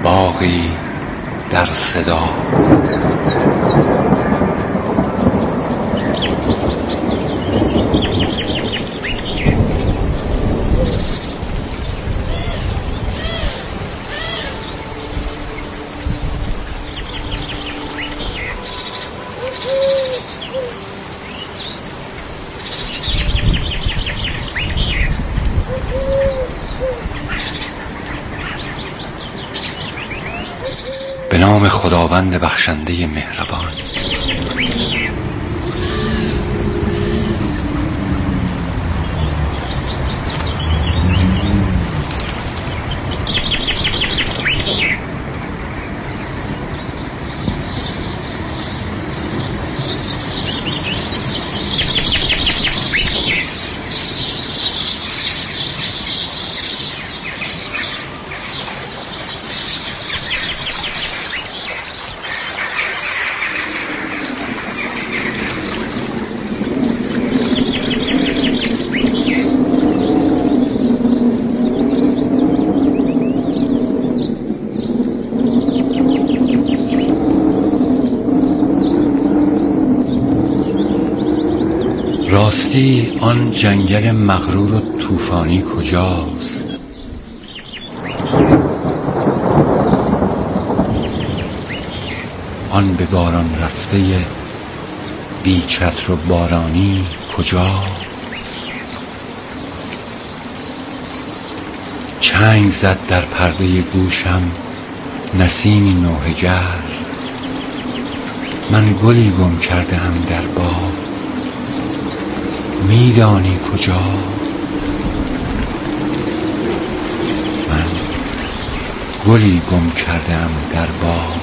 باغی در صدا. به نام خداوند بخشنده مهربان. راستی آن جنگل مغرور و طوفانی کجاست؟ آن به باران رفته بی چتر و بارانی کجاست؟ چنگ زد در پرده گوشم نسیمی نوحه گر، من گلی گم کرده ام در باغ، میدانی کجا؟ من گلی گم کردم در باغ،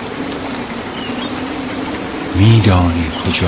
میدانی کجا؟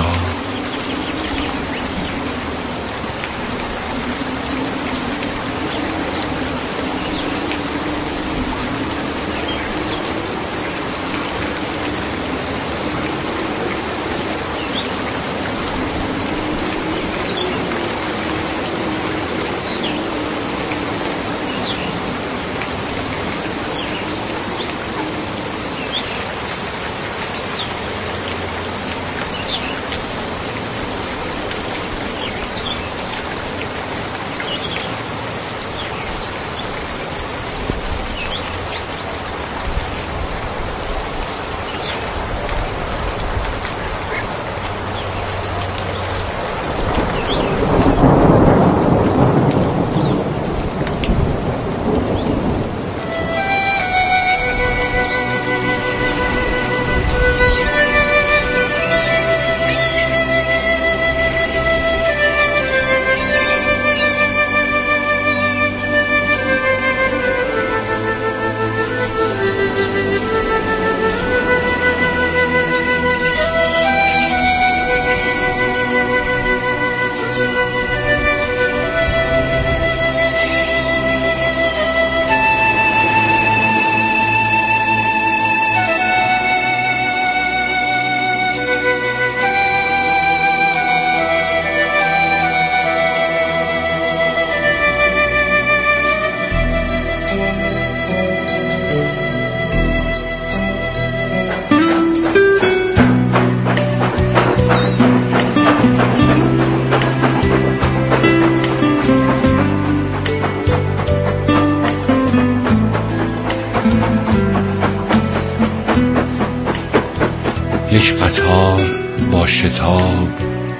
یک قطار با شتاب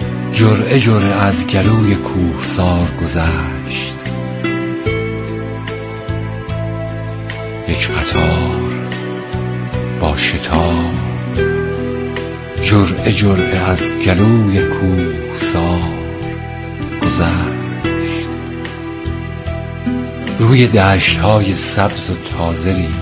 جرعه جرعه از گلوی کوهسار گذشت. یک قطار با شتاب جرعه جرعه از گلوی کوهسار گذشت. روی دشت‌های سبز و تازه ریخت،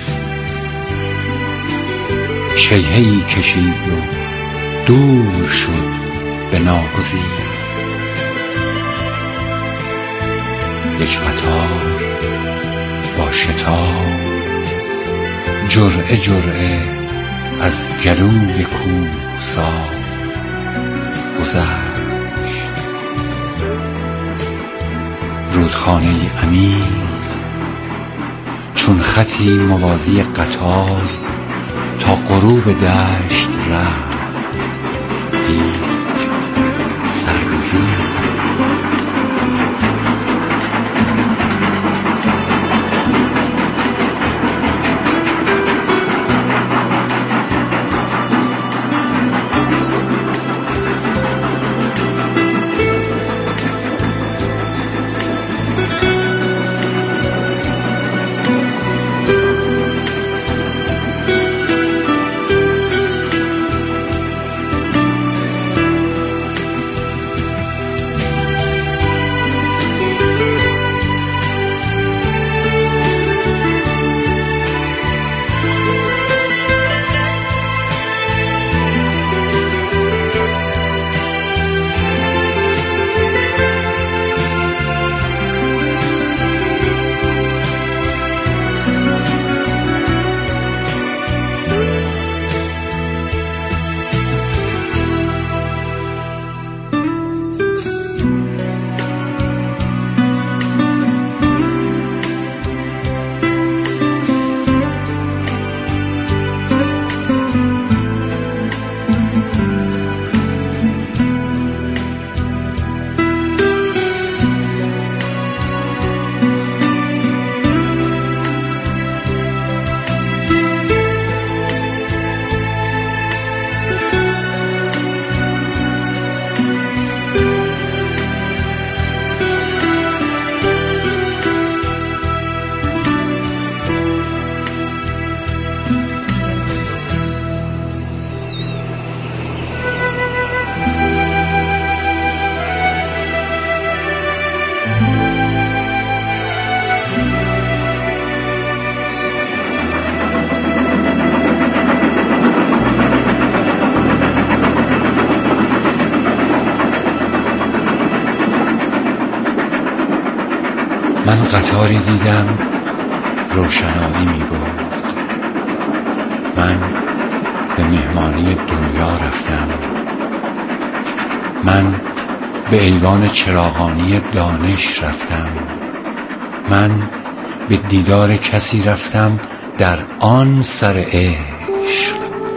شیهه‌ای کشید و دور شد به ناگزیر. یک قطار با شتاب جرعه جرعه از گلوی کوهسار گذشت. رودخانه عمیق چون خطی موازی قطار تا غروب دشت رفت. دید سر به زیر من قطاری دیدم روشنایی می برد. من به مهمانی دنیا رفتم. من به ایوان چراغانی دانش رفتم. من به دیدار کسی رفتم در آن سر عشق.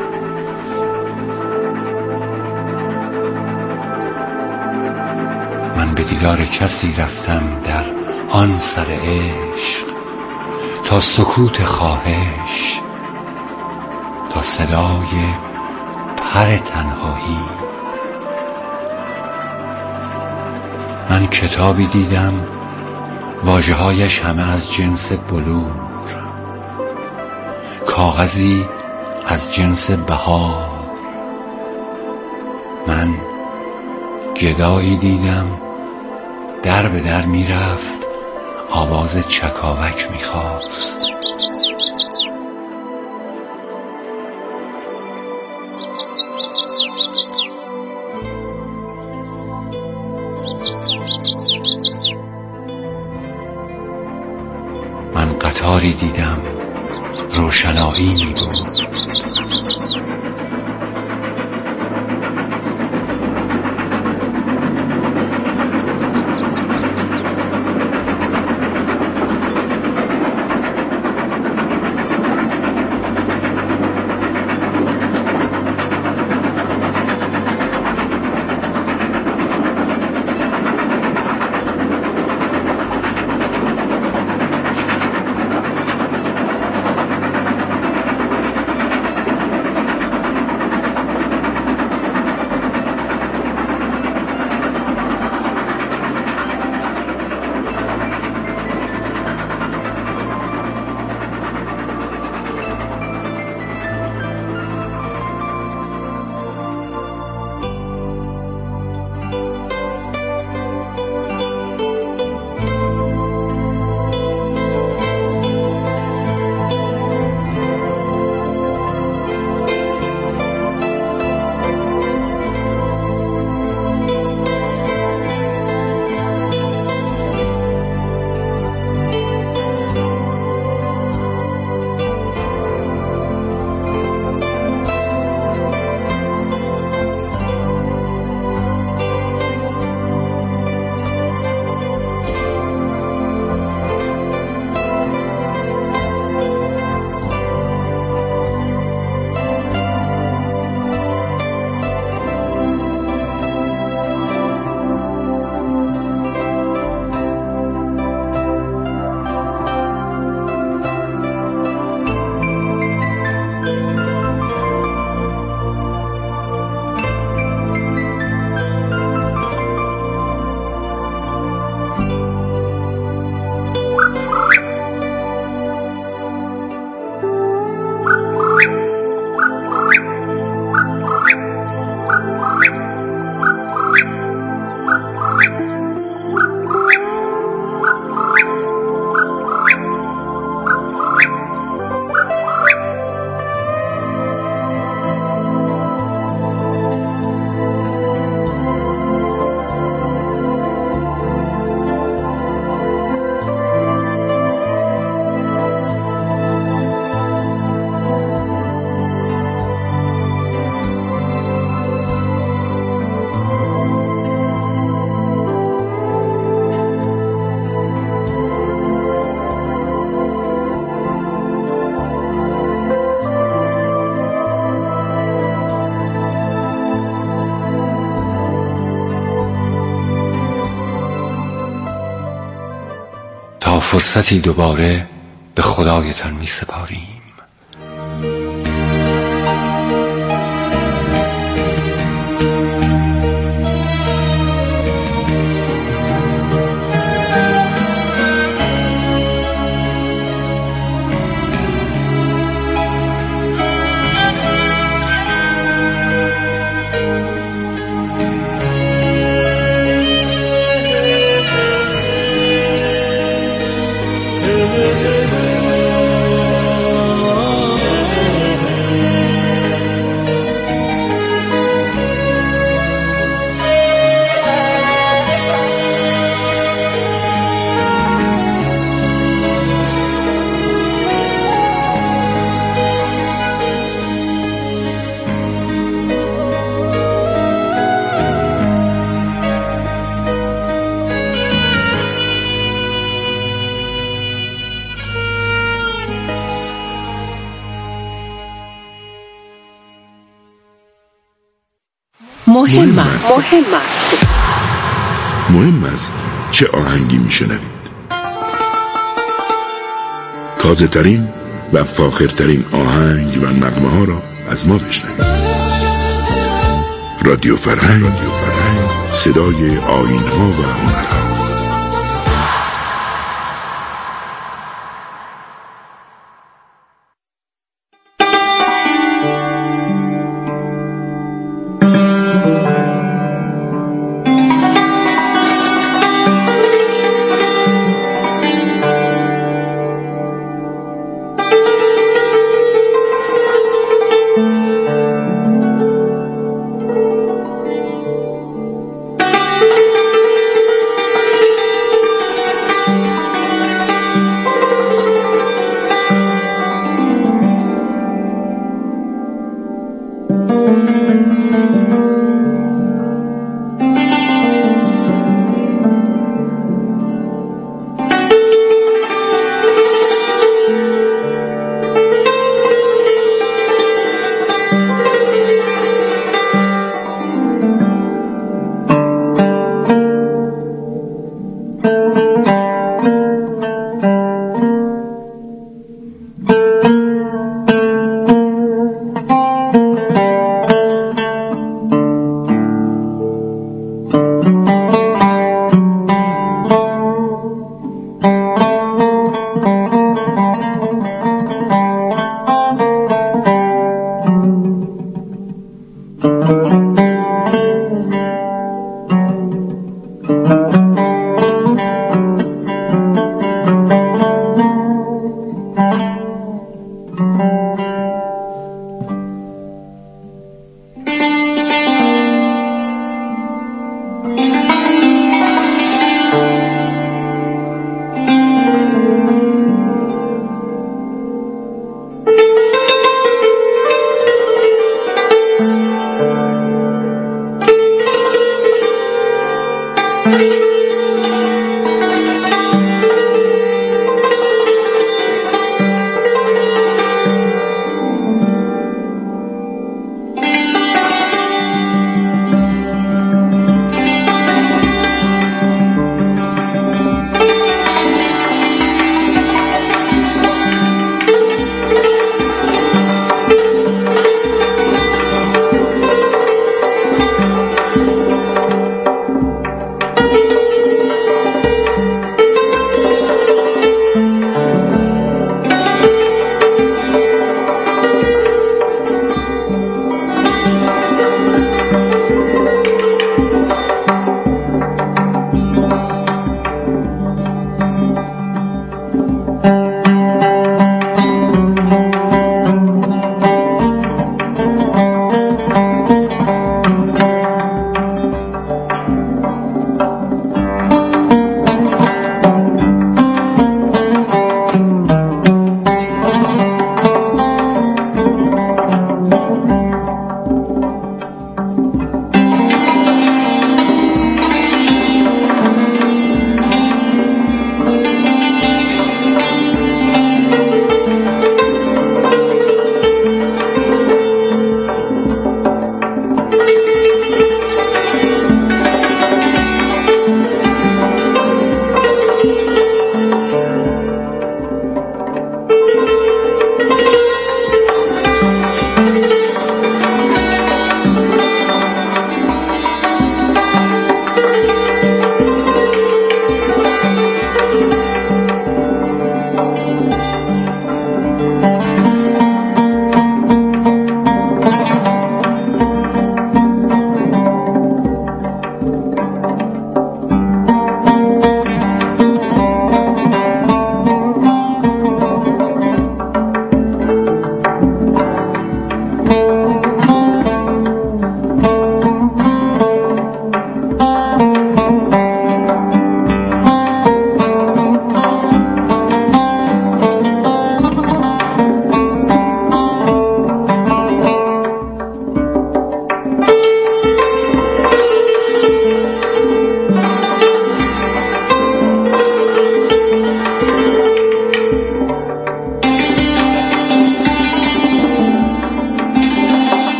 من به دیدار کسی رفتم در آن سر عشق، تا سکوت خواهش، تا صدای پر تنهایی. من کتابی دیدم واژه‌هایش همه از جنس بلور، کاغذی از جنس بهار. من گدایی دیدم در به در میرفت، آواز چکاوک میخواست. من قطاری دیدم روشنایی میبرد. تا فرصتی دوباره به خدایتان می سپاریم. مهم است چه آهنگی میشنوید. تازه ترین و فاخرترین آهنگ و نغمه ها را از ما بشنوید. رادیو فرهنگ، صدای آیین ها و هنرها.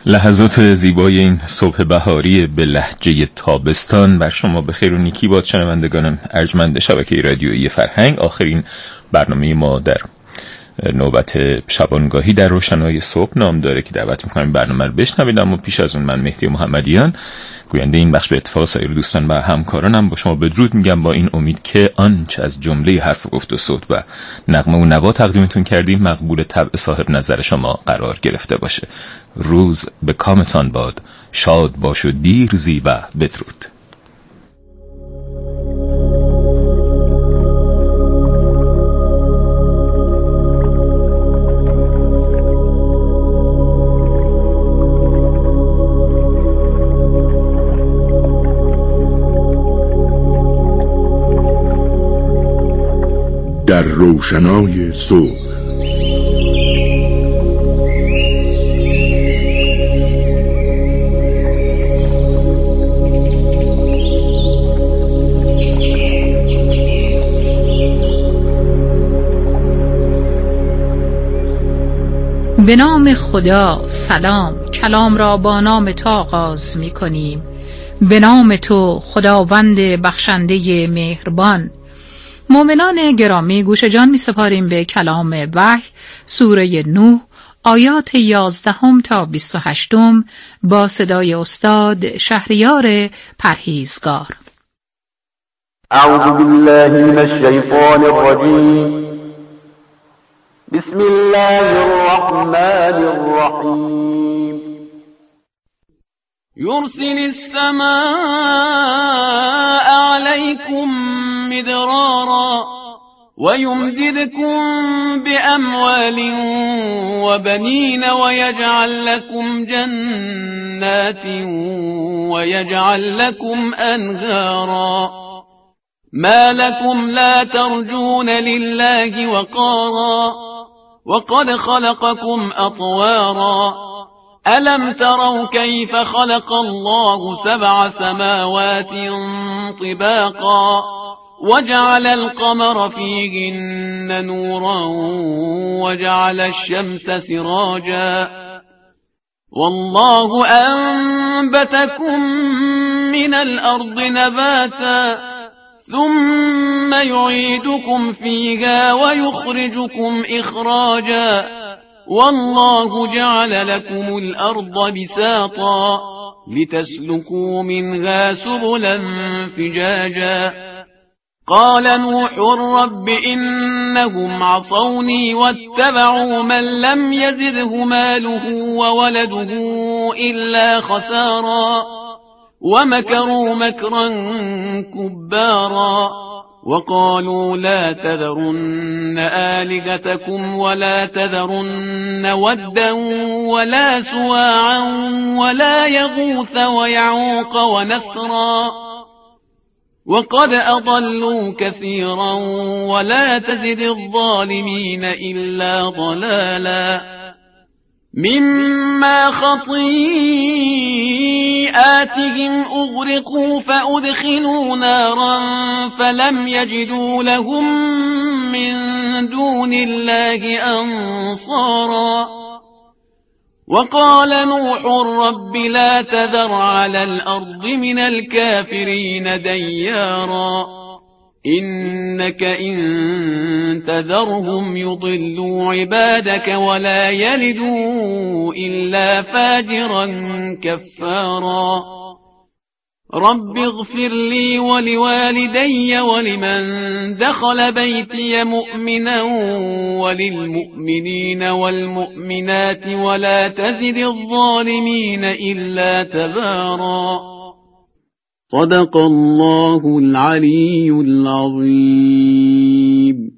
لحظات زیبای این صبح بهاری به لهجه تابستان بر شما به خیر و نیکی باد. شنوندگان ارجمند شبکه رادیویی فرهنگ، آخرین برنامه ما در نوبت شبانگاهی در روشنای صبح نام داره که دعوت میکنم برنامه رو بشنوید. اما پیش از اون من مهدی محمدیان، گوینده این بخش، به اتفاق سایر دوستان و همکارانم با شما بدرود میگم، با این امید که آنچه از جمله حرف گفت و صوت و نغمه و نوا تقدیمتون کردیم مقبول طبع صاحب نظر شما قرار گرفته باشه. روز به کامتان باد، شاد باش و دیر زی و بدرود. در روشنای صبح. به نام خدا. سلام. کلام را با نام تو آغاز می کنیم. به نام تو خداوند بخشنده مهربان. مؤمنان گرامی، گوش جان می سپاریم به کلام وحی، سوره نوح، آیات 11 تا 28 با صدای استاد شهریار پرهیزگار. اعوذ بالله من الشیطان الرجیم. بسم الله الرحمن الرحیم. يرسل السماء عليكم مدرارا ويمددكم بأموال وبنين ويجعل لكم جنات ويجعل لكم أنهارا ما لكم لا ترجون لله وقارا وقد خلقكم أطوارا ألم تروا كيف خلق الله 7 سماوات طباقا وجعل القمر فيهن نورا وجعل الشمس سراجا والله أنبتكم من الأرض نباتا ثم يعيدكم فيها ويخرجكم إخراجا والله جعل لكم الأرض بساطا لتسلكوا منها سبلا فجاجا قال نوح رب إنهم عصوني واتبعوا من لم يزده ماله وولده إلا خسارا ومكروا مكرا كبارا وقالوا لا تذرن آلهتكم ولا تذرن ودا ولا سواعا ولا يغوث ويعوق ونسرا وقد أضلوا كثيرا ولا تزد الظالمين إلا ضلالا مما خطيئاتهم أغرقوا فأدخلوا نارا فلم يجدوا لهم من دون الله أنصارا وقال نوح رب لا تذر على الأرض من الكافرين ديارا إنك إن تذرهم يضلوا عبادك ولا يلدوا إلا فاجرا كفارا رب اغفر لي ولوالدي ولمن دخل بيتي مؤمنا وللمؤمنين والمؤمنات ولا تزد الظالمين إلا تبارا صدق الله العلي العظيم.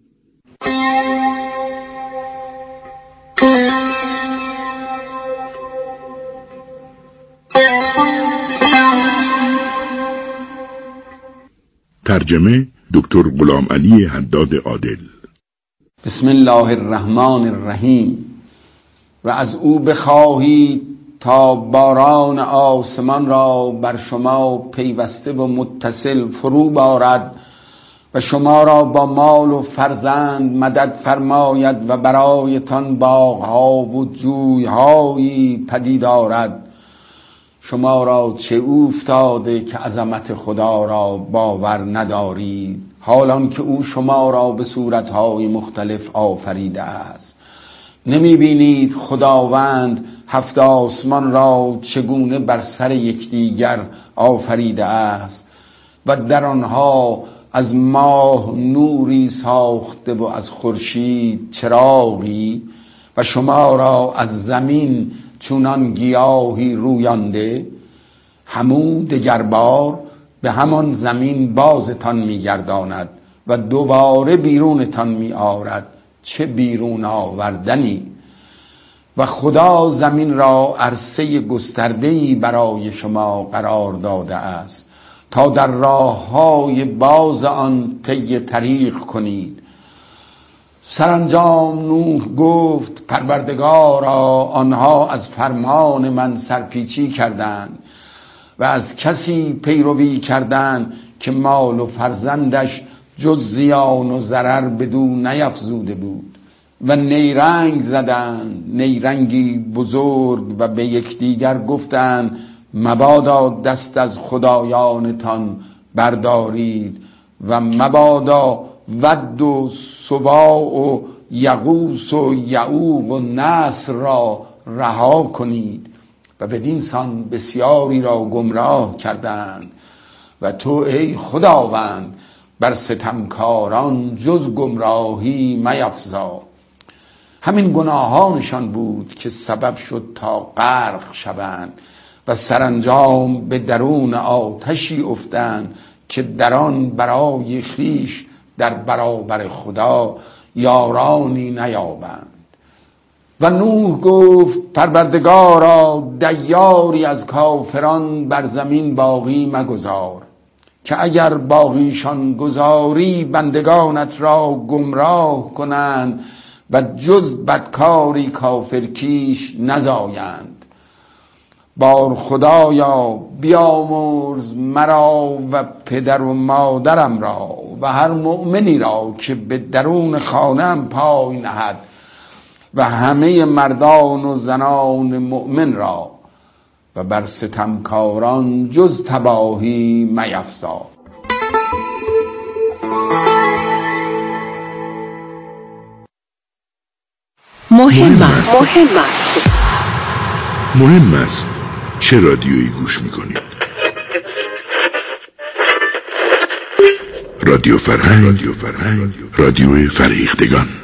ترجمه دکتر غلام علی حداد عادل. بسم الله الرحمن الرحیم. و از او بخواهید تا باران آسمان را بر شما پیوسته و متصل فرو بارد و شما را با مال و فرزند مدد فرماید و برایتان باغ‌ها و جوی‌هایی پدید آرد. شما را چه اوفتاده که عظمت خدا را باور ندارید، حالان که او شما را به صورت‌های مختلف آفریده است. نمی بینید خداوند 7 آسمان را چگونه بر سر یکدیگر آفریده است و در آنها از ماه نوری ساخته و از خورشید چراغی و شما را از زمین چونان گیاهی رویانده. همو دگربار به همان زمین بازتان میگرداند و دوباره بیرونتان می آورد. چه بیرون آوردنی! و خدا زمین را عرصه گسترده‌ای برای شما قرار داده است تا در راه‌های باز آن طی طریق کنید. سرانجام نوح گفت پروردگارا، آنها از فرمان من سرپیچی کردند و از کسی پیروی کردند که مال و فرزندش جز زیان و ضرر بدو نیفزوده بود و نیرنگ زدند، نیرنگی بزرگ، و به یکدیگر گفتند مبادا دست از خدایانتان بردارید و مبادا ود و سواع و یغوس و یعوق و نصر را رها کنید و بدین سان بسیاری را گمراه کردند و تو ای خداوند بر ستمکاران جز گمراهی میفزا. همین گناهانشان بود که سبب شد تا غرق شوند و سرانجام به درون آتشی افتند که در آن برای خویش در برابر خدا یارانی نیابند. و نوح گفت پروردگارا، دیاری از کافران بر زمین باقی مگذار که اگر باقیشان گذاری بندگانت را گمراه کنند و جز بدکاری کافرکیش نزایند. بار خدایا بیامرز مرا و پدر و مادرم را و هر مؤمنی را که به درون خانه‌ام پای نهد و همه مردان و زنان مؤمن را و بر ستمکاران جز تباهی میفزا. مهم است چه رادیویی گوش میکنید. رادیو فرهنگ، رادیو فریختگان.